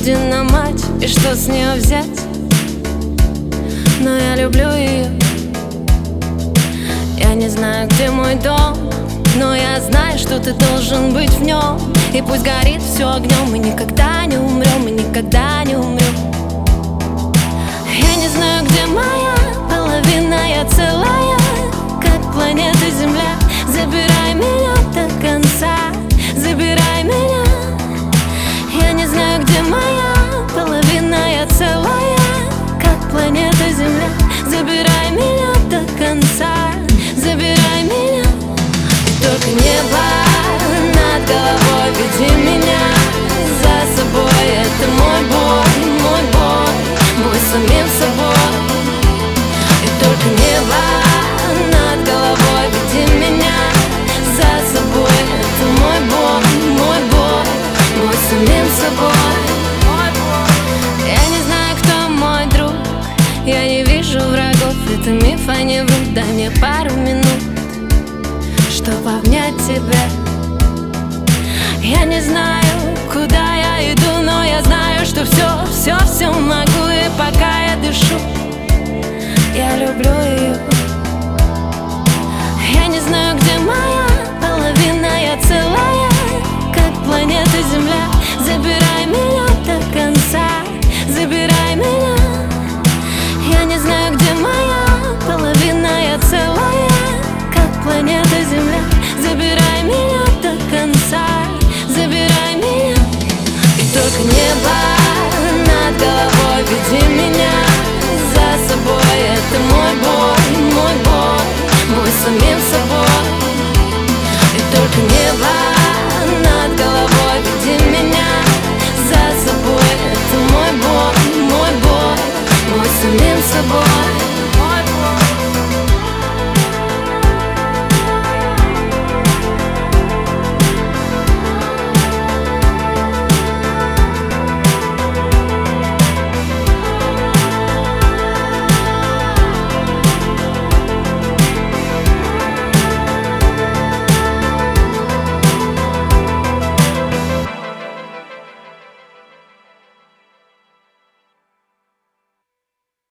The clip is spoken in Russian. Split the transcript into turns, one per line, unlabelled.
один на матч, и что с нее взять? Но я люблю ее. Я не знаю, где мой дом, но я знаю, что ты должен быть в нем. И пусть горит все огнем, мы никогда не умрем, мы никогда не умрем. Я не знаю, где моя половина, я целая, как планета Земля. Забирай меня до конца, забирай меня. Я не знаю, где моя половина, я целая, как планета Земля. Забирай меня до конца, забирай меня. И только небо над головой, веди меня за собой. Это мой бой самим собой. И только небо над головой, веди меня за собой. Это мой бой самим собой. Я не знаю, кто мой друг, я не вижу врагов, это миф, а не врут. Дай мне пару минут, чтоб обнять тебя. Я не знаю, куда я иду, но я знаю, что все могу.